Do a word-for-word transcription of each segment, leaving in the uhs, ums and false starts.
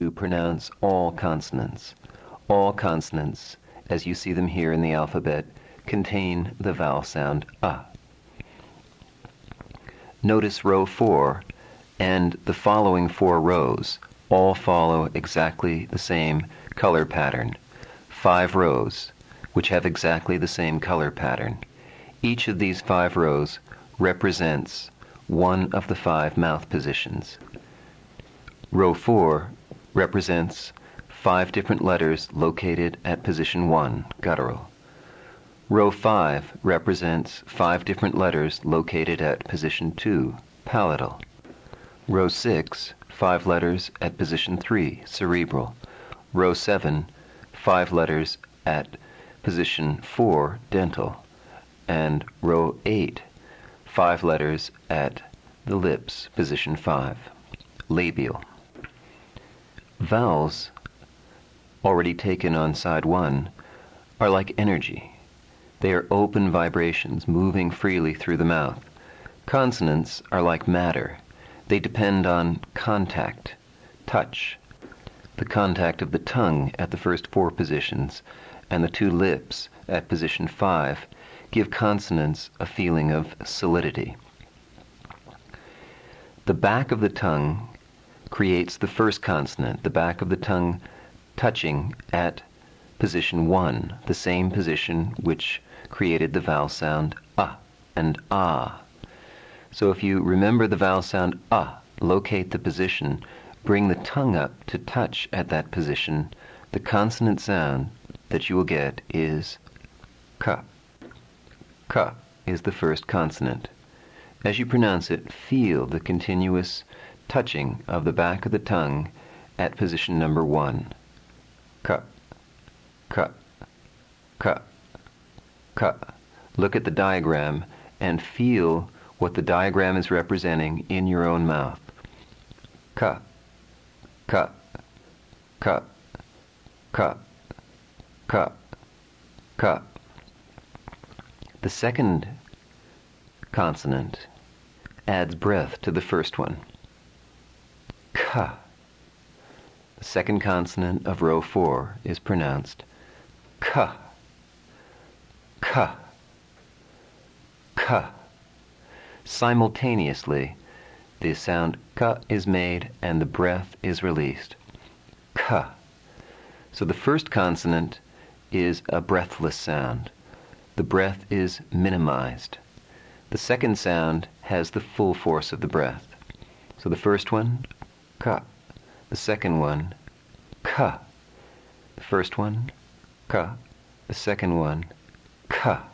to pronounce all consonants. All consonants, as you see them here in the alphabet, contain the vowel sound A. Notice row four and the following four rows all follow exactly the same color pattern. Five rows, which have exactly the same color pattern. Each of these five rows represents one of the five mouth positions. Row four represents five different letters located at position one, guttural. Row five represents five different letters located at position two, palatal. Row six, five letters at position three, cerebral. Row seven, five letters at position four, dental. And row eight, five letters at the lips, position five, labial. Vowels, already taken on side one, are like energy. They are open vibrations moving freely through the mouth. Consonants are like matter. They depend on contact, touch. The contact of the tongue at the first four positions and the two lips at position five give consonants a feeling of solidity. The back of the tongue creates the first consonant, the back of the tongue touching at position one, the same position which created the vowel sound A and Ah. So if you remember the vowel sound A, locate the position, bring the tongue up to touch at that position, the consonant sound that you will get is Ka. Ka is the first consonant. As you pronounce it, feel the continuous touching of the back of the tongue at position number one. Ka, ka, ka, ka. Look at the diagram and feel what the diagram is representing in your own mouth. Ka, ka, ka, ka, ka, ka. The second consonant adds breath to the first one. Ka. The second consonant of row four is pronounced ka, ka, ka. Simultaneously, the sound ka is made and the breath is released. Ka. So the first consonant is a breathless sound. The breath is minimized. The second sound has the full force of the breath. So the first one, ka. The second one, ka. The first one, ka. The second one, ka.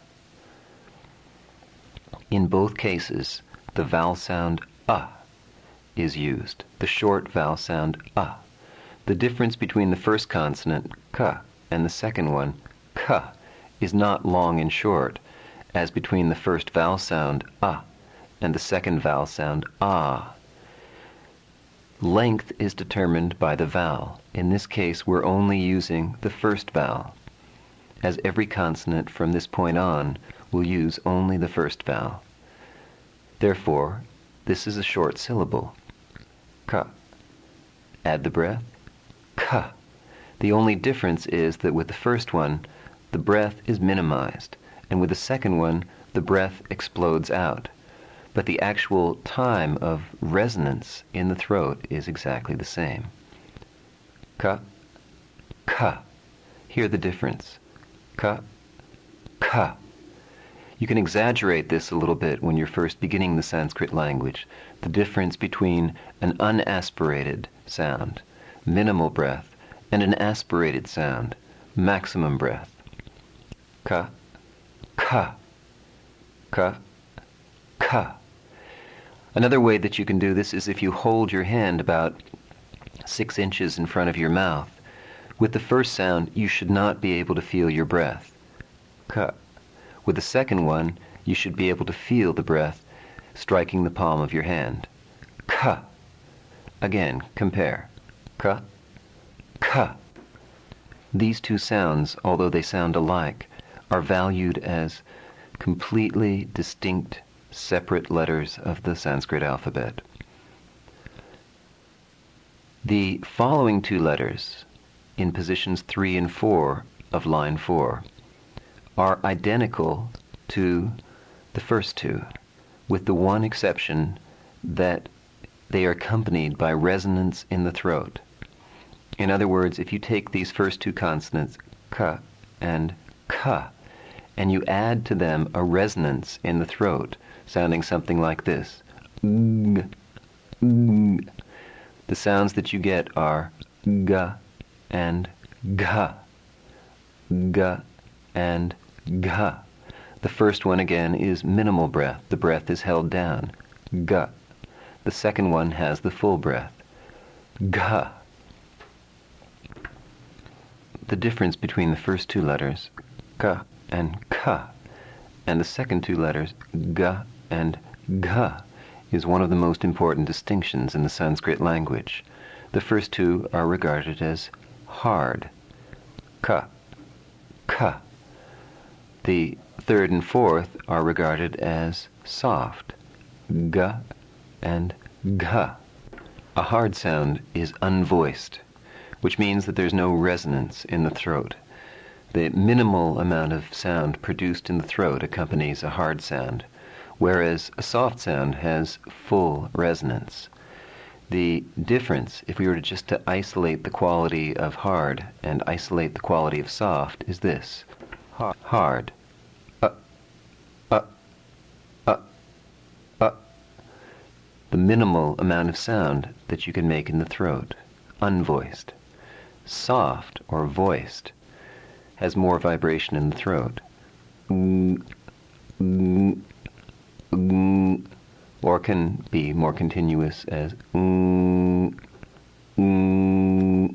In both cases, the vowel sound A is used, the short vowel sound A. The difference between the first consonant, ka, and the second one, ka, is not long and short, as between the first vowel sound A and the second vowel sound Ah. Length is determined by the vowel. In this case, we're only using the first vowel, as every consonant from this point on will use only the first vowel. Therefore, this is a short syllable. Ka. Add the breath. Ka. The only difference is that with the first one, the breath is minimized, and with the second one, the breath explodes out. But the actual time of resonance in the throat is exactly the same. Ka, ka. Hear the difference. Ka, ka. You can exaggerate this a little bit when you're first beginning the Sanskrit language, the difference between an unaspirated sound, minimal breath, and an aspirated sound, maximum breath. Ka, ka, ka, ka. Another way that you can do this is if you hold your hand about six inches in front of your mouth. With the first sound, you should not be able to feel your breath. Ka. With the second one, you should be able to feel the breath striking the palm of your hand. Ka. Again, compare. Ka, ka. These two sounds, although they sound alike, are valued as completely distinct, separate letters of the Sanskrit alphabet. The following two letters, in positions three and four of line four, are identical to the first two, with the one exception that they are accompanied by resonance in the throat. In other words, if you take these first two consonants, k and k, and you add to them a resonance in the throat, sounding something like this, g, g, the sounds that you get are g and g, g and g. The first one again is minimal breath. The breath is held down, g. The second one has the full breath, g. The difference between the first two letters, k and k, and the second two letters, g and g, is one of the most important distinctions in the Sanskrit language. The first two are regarded as hard, k, k. The third and fourth are regarded as soft, g and g. A hard sound is unvoiced, which means that there's no resonance in the throat. The minimal amount of sound produced in the throat accompanies a hard sound, whereas a soft sound has full resonance. The difference, if we were to just to isolate the quality of hard and isolate the quality of soft, is this. Hard. Uh, uh, uh, uh. The minimal amount of sound that you can make in the throat, unvoiced. Soft, or voiced, has more vibration in the throat. Mm, mm, mm, or can be more continuous as mm, mm.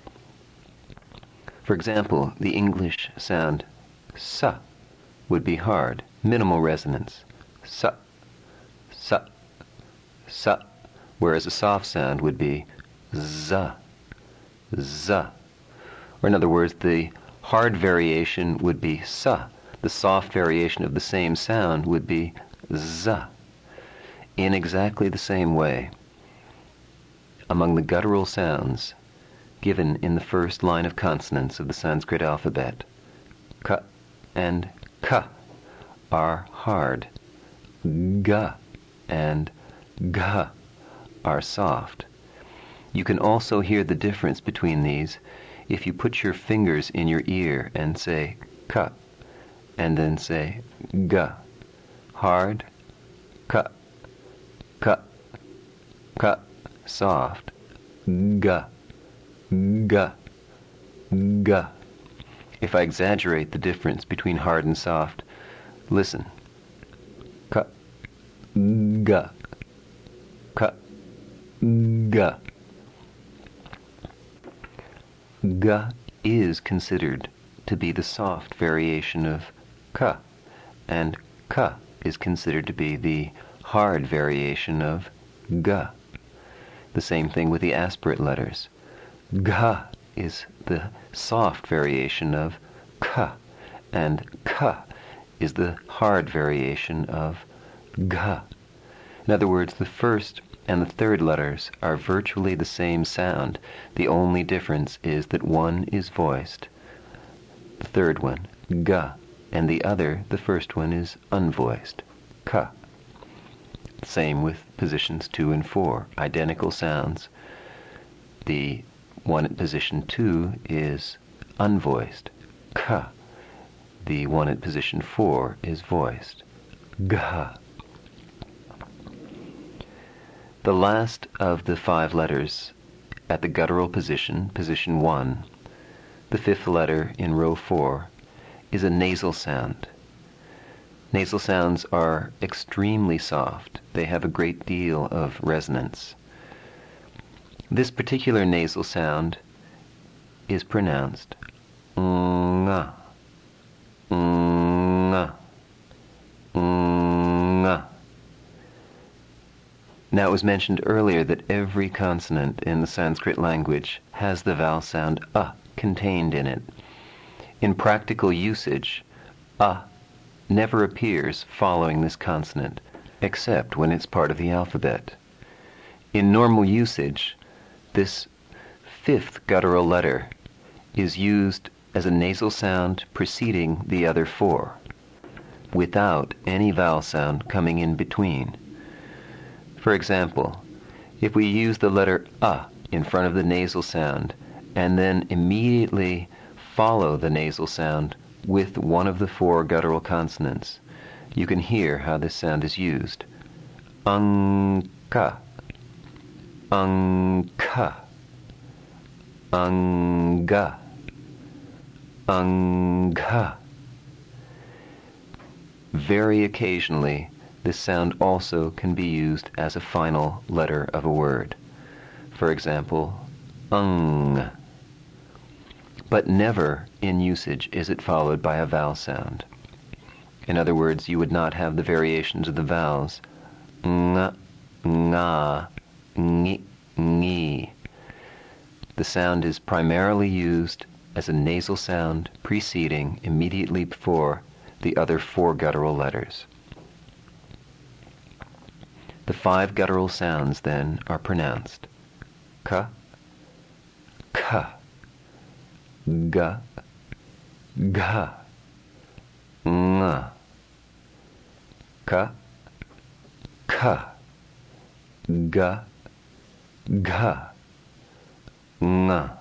For example, the English sound sa would be hard, minimal resonance. Sa, sa, sa. Whereas a soft sound would be za, za. Or in other words, the hard variation would be sa. The soft variation of the same sound would be za. In exactly the same way, among the guttural sounds given in the first line of consonants of the Sanskrit alphabet, k and k are hard, g and g are soft. You can also hear the difference between these if you put your fingers in your ear and say k, and then say g. Hard, k, k, k, soft, g, g, g. If I exaggerate the difference between hard and soft, listen. K, g, k, g. G is considered to be the soft variation of k, and k is considered to be the hard variation of g. The same thing with the aspirate letters. G is the soft variation of k, and k is the hard variation of g. In other words, the first and the third letters are virtually the same sound. The only difference is that one is voiced, the third one, g, and the other, the first one, is unvoiced, k. Same with positions two and four, identical sounds. The one at position two is unvoiced, k. The one at position four is voiced, g. The last of the five letters at the guttural position, position one, the fifth letter in row four, is a nasal sound. Nasal sounds are extremely soft. They have a great deal of resonance. This particular nasal sound is pronounced nga, nga, nga. Now, it was mentioned earlier that every consonant in the Sanskrit language has the vowel sound a contained in it. In practical usage, a never appears following this consonant, except when it's part of the alphabet. In normal usage, this fifth guttural letter is used as a nasal sound preceding the other four, without any vowel sound coming in between. For example, if we use the letter A in front of the nasal sound and then immediately follow the nasal sound with one of the four guttural consonants, you can hear how this sound is used. Unka, unka, unga, unga. Very occasionally, this sound also can be used as a final letter of a word. For example, ung. But never in usage is it followed by a vowel sound. In other words, you would not have the variations of the vowels ng, nga, ngi, ngi. The sound is primarily used as a nasal sound preceding, immediately before, the other four guttural letters. The five guttural sounds, then, are pronounced ka, ka, ga, ga, nga, ka, ka, ga, ga, nga.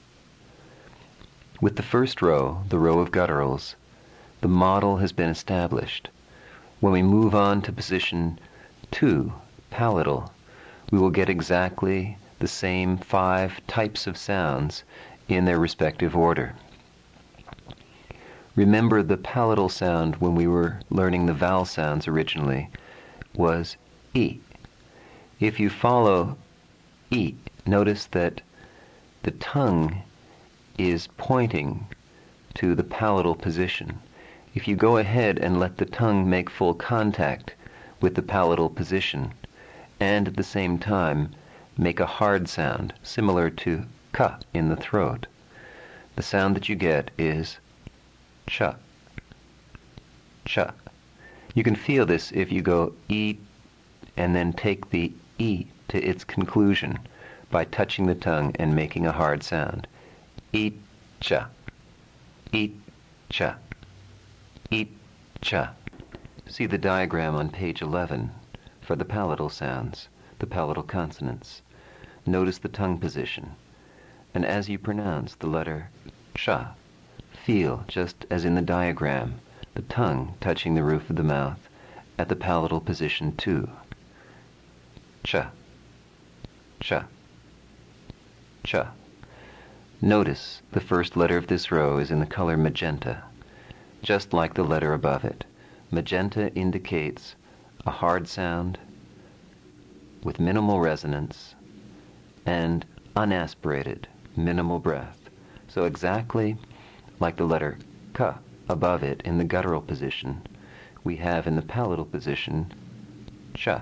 With the first row, the row of gutturals, the model has been established. When we move on to position two, palatal, we will get exactly the same five types of sounds in their respective order. Remember, the palatal sound when we were learning the vowel sounds originally was E. If you follow E, notice that the tongue is pointing to the palatal position. If you go ahead and let the tongue make full contact with the palatal position, and at the same time make a hard sound similar to ka in the throat, the sound that you get is cha, cha. You can feel this if you go E and then take the E to its conclusion by touching the tongue and making a hard sound. Eat cha, eat cha, eat cha. See the diagram on page eleven for the palatal sounds, the palatal consonants. Notice the tongue position. And as you pronounce the letter cha, feel, just as in the diagram, the tongue touching the roof of the mouth at the palatal position too. Cha, cha, cha. Notice the first letter of this row is in the color magenta, just like the letter above it. Magenta indicates a hard sound with minimal resonance and unaspirated, minimal breath. So exactly like the letter ka above it in the guttural position, we have in the palatal position cha.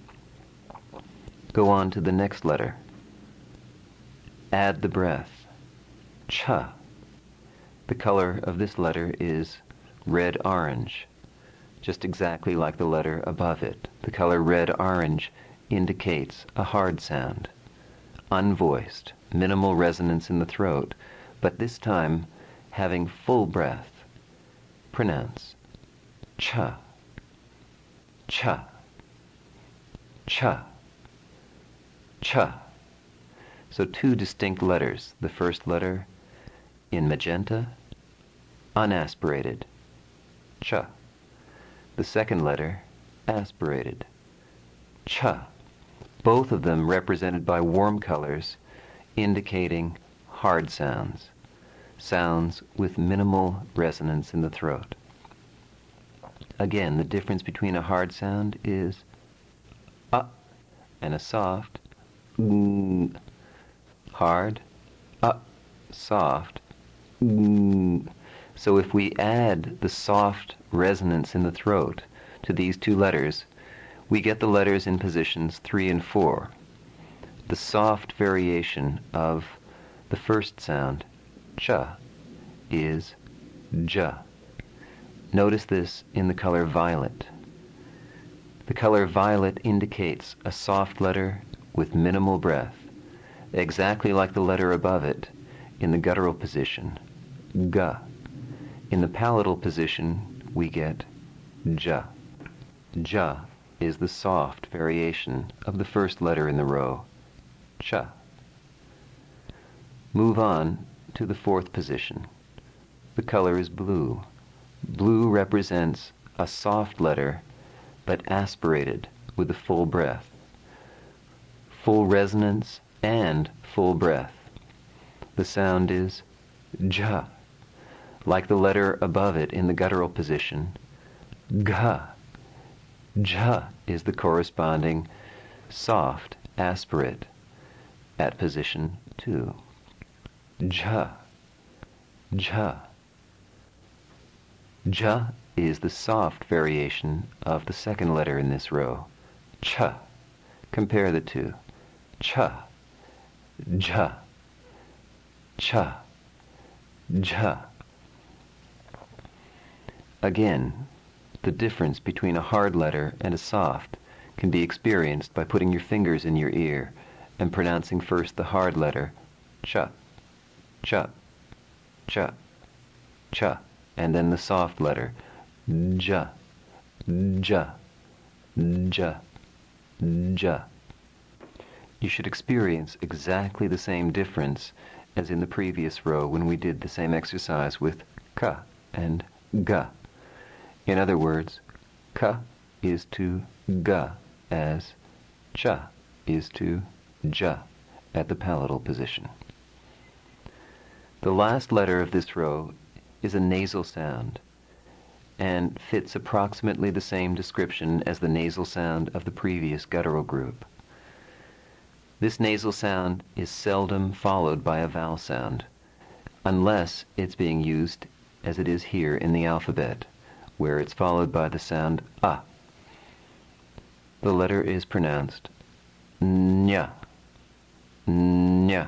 Go on to the next letter. Add the breath. Cha. The color of this letter is red-orange, just exactly like the letter above it. The color red-orange indicates a hard sound, unvoiced, minimal resonance in the throat, but this time having full breath. Pronounce cha, cha, cha, cha. So two distinct letters. The first letter in magenta, unaspirated, cha. The second letter, aspirated, cha. Both of them represented by warm colors indicating hard sounds, sounds with minimal resonance in the throat. Again, the difference between a hard sound is a and a soft ng. Hard, a, soft, ng. So if we add the soft resonance in the throat to these two letters, we get the letters in positions three and four. The soft variation of the first sound, cha, is ja. Notice this in the color violet. The color violet indicates a soft letter with minimal breath. exactly like the letter above it in the guttural position, G. In the palatal position, we get J. J is the soft variation of the first letter in the row, Ch. Move on to the fourth position. The color is blue. Blue represents a soft letter, but aspirated with a full breath. Full resonance and full breath. The sound is J. Like the letter above it in the guttural position, G. J is the corresponding soft aspirate at position two. J. J. J is the soft variation of the second letter in this row, Ch. Compare the two. Ch. J. Ch. J. Again, the difference between a hard letter and a soft can be experienced by putting your fingers in your ear and pronouncing first the hard letter, ch, ch, ch, ch, and then the soft letter, j, j, j, j. You should experience exactly the same difference as in the previous row when we did the same exercise with k and g. In other words, k is to g as ch is to j at the palatal position. The last letter of this row is a nasal sound and fits approximately the same description as the nasal sound of the previous guttural group. This nasal sound is seldom followed by a vowel sound, unless it's being used as it is here in the alphabet, where it's followed by the sound a. The letter is pronounced nya, nya,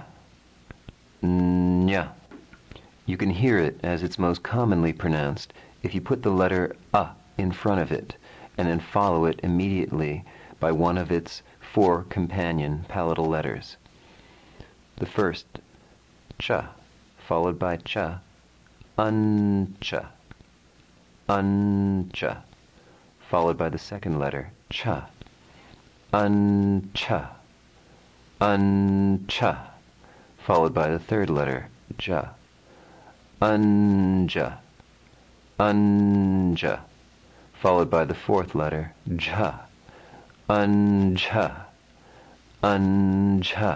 nya. You can hear it as it's most commonly pronounced if you put the letter a in front of it and then follow it immediately by one of its four companion palatal letters. The first, cha, followed by cha, uncha, uncha, followed by the second letter, cha, uncha, uncha, followed by the third letter, ja, unja, unja, followed by the fourth letter, ja, anja, anja.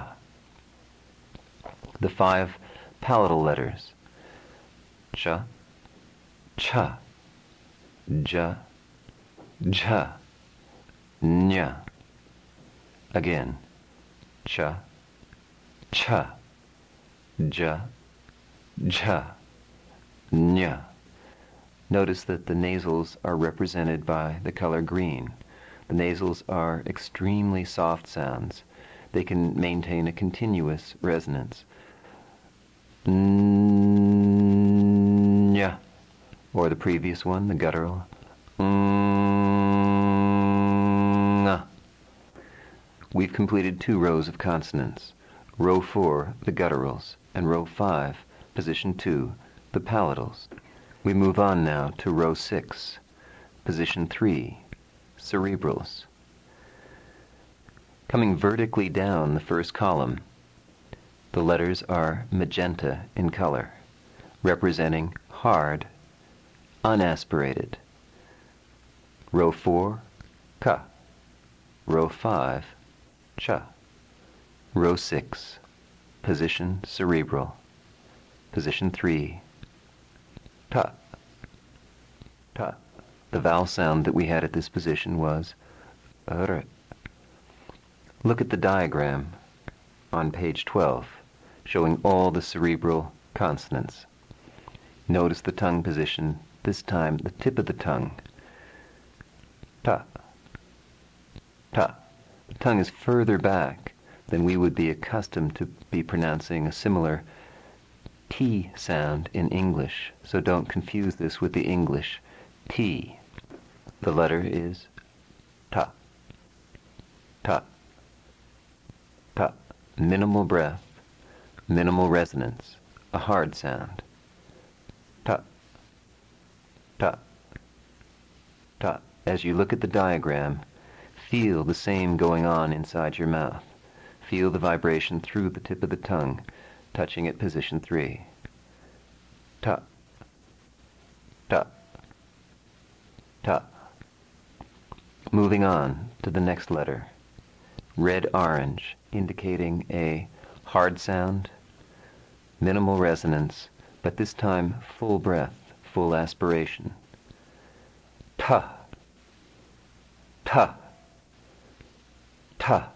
The five palatal letters, cha, cha, ja, ja, nya. Again, cha, cha, ja, ja, nya. Notice that the nasals are represented by the color green. The nasals are extremely soft sounds. They can maintain a continuous resonance. Nya, or the previous one, the guttural. Nga. We've completed two rows of consonants. Row four, the gutturals, and row five, position two, the palatals. We move on now to row six, position three, cerebrals. Coming vertically down the first column, the letters are magenta in color, representing hard, unaspirated. Row four, ka. Row five, cha. Row six, position cerebral. Position three, ta, ta. The vowel sound that we had at this position was r. Look at the diagram on page twelve, showing all the cerebral consonants. Notice the tongue position, this time the tip of the tongue. Ta, ta. The tongue is further back than we would be accustomed to be pronouncing a similar T sound in English, so don't confuse this with the English T. The letter is ta, ta, ta. minimal breath, minimal resonance, a hard sound. Ta, ta, ta. As you look at the diagram, feel the same going on inside your mouth. Feel the vibration through the tip of the tongue, touching at position three. Ta, ta, ta. Moving on to the next letter. Red-orange, indicating a hard sound, minimal resonance, but this time full breath, full aspiration. Ta, ta, ta.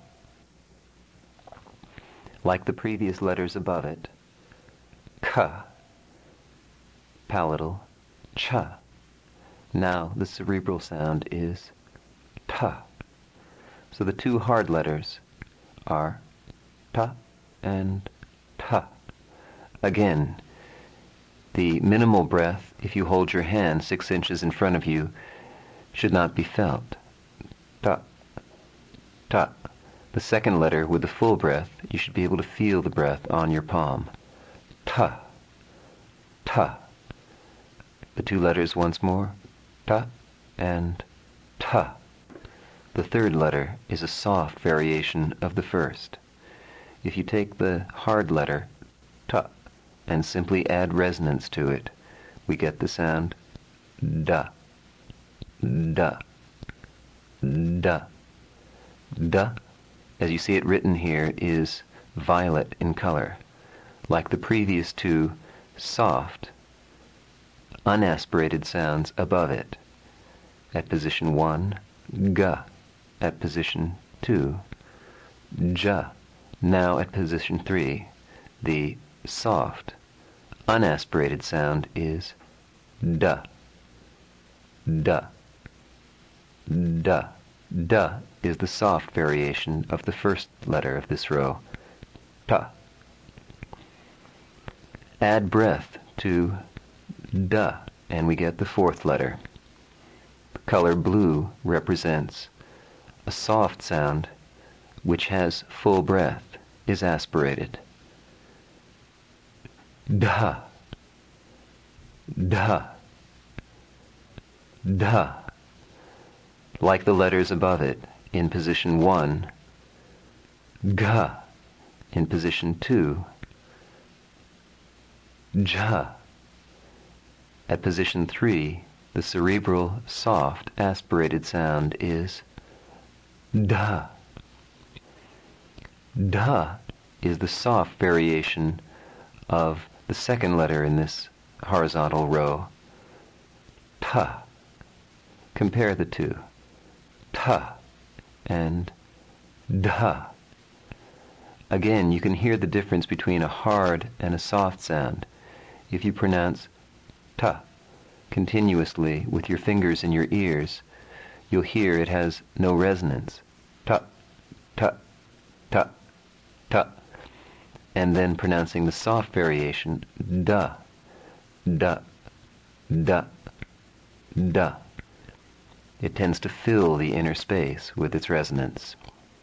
Like the previous letters above it, ka, palatal, cha. Now the cerebral sound is ta. So the two hard letters are ta and ta. Again, the minimal breath, if you hold your hand six inches in front of you, should not be felt. Ta, ta. The second letter with the full breath, you should be able to feel the breath on your palm. Ta, ta. The two letters once more, ta and ta. The third letter is a soft variation of the first. If you take the hard letter, ta, and simply add resonance to it, we get the sound da, da, da, da. As you see it written here, is violet in color. Like the previous two, soft, unaspirated sounds above it. At position one, ga. At position two, ja. Now at position three, the soft, unaspirated sound is da, da, da. Da is the soft variation of the first letter of this row, ta. Add breath to da, and we get the fourth letter. The color blue represents a soft sound which has full breath, is aspirated. Da, da, da. Like the letters above it, in position one, ga. In position two, ja. At position three, the cerebral, soft, aspirated sound is da. Da is the soft variation of the second letter in this horizontal row, ta. Compare the two, ta and da. Again, you can hear the difference between a hard and a soft sound. If you pronounce ta continuously with your fingers in your ears, you'll hear it has no resonance. Ta, ta, ta, ta. And then pronouncing the soft variation, da, da, da, da. It tends to fill the inner space with its resonance.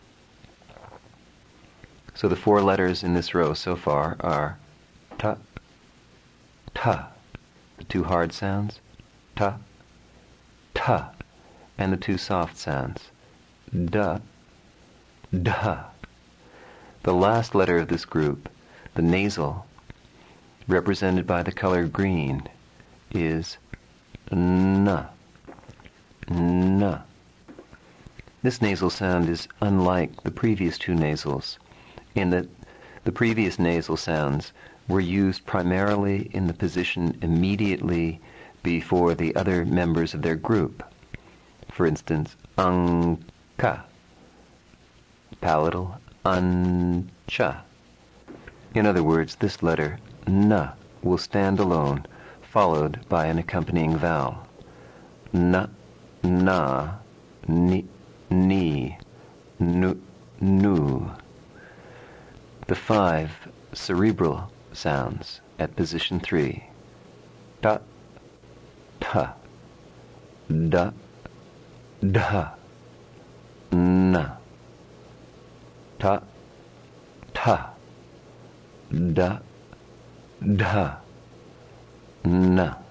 So the four letters in this row so far are ta, ta. The two hard sounds, ta, ta. And the two soft sounds, da, da. The last letter of this group, the nasal, represented by the color green, is na, na. This nasal sound is unlike the previous two nasals, in that the previous nasal sounds were used primarily in the position immediately before the other members of their group. For instance, ang-ka, palatal, an-cha. In other words, this letter, na, will stand alone, followed by an accompanying vowel. Na, na, ni, ni, nu, nu. The five cerebral sounds at position three. Ta, ta, da, da, na. Ta, ta. da, da, na.